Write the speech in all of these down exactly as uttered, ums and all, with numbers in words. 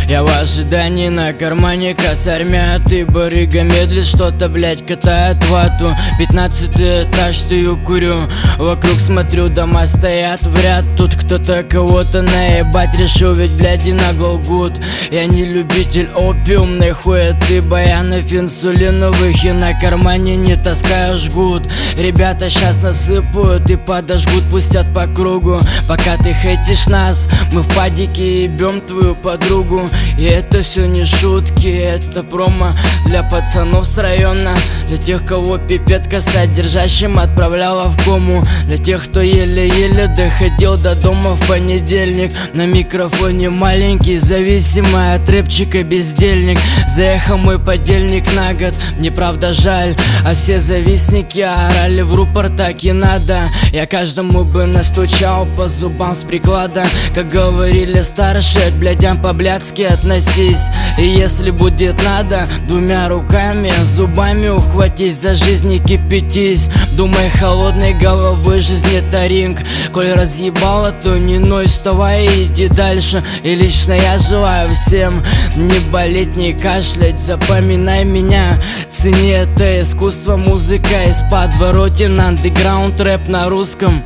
Я в ожидании, на кармане косарь мятый. Барыга медлит, что-то, блять, катает вату. Пятнадцатый этаж, стою, курю. Вокруг смотрю, дома стоят в ряд. Тут кто-то кого-то наебать решил, ведь, блядь, и нагло лгут. Я не любитель опиумной хуеты, баянов инсулиновых, и на кармане не таскаю жгут. Ребята щас насыпают и подожгут, пустят по кругу. Пока ты хейтишь нас, мы в падике ебем твою подругу. И это все не шутки, это промо для пацанов с района, для тех, кого пипетка содержащим отправляла в кому, для тех, кто еле-еле доходил до дома в понедельник. На микрофоне маленький, зависимый от рэпчика бездельник. Заехал мой подельник на год, мне правда жаль, а все завистники орали в рупор, так и надо. Я каждому бы настучал по зубам с приклада. Как говорили старшие, к блядям по-блядски относись. И если будет надо, двумя руками, зубами ухватись, за жизнь не кипятись. Думай холодной головой, жизнь это ринг. Коль разъебало, то не ной, вставай и иди дальше. И лично я желаю всем не болеть, не кашлять. Запоминай меня, цени это искусство, музыка из подворотен, андеграунд рэп на русском.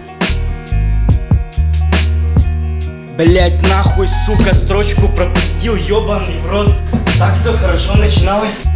Блять, нахуй, сука, строчку пропустил, ёбаный в рот. Так все хорошо начиналось.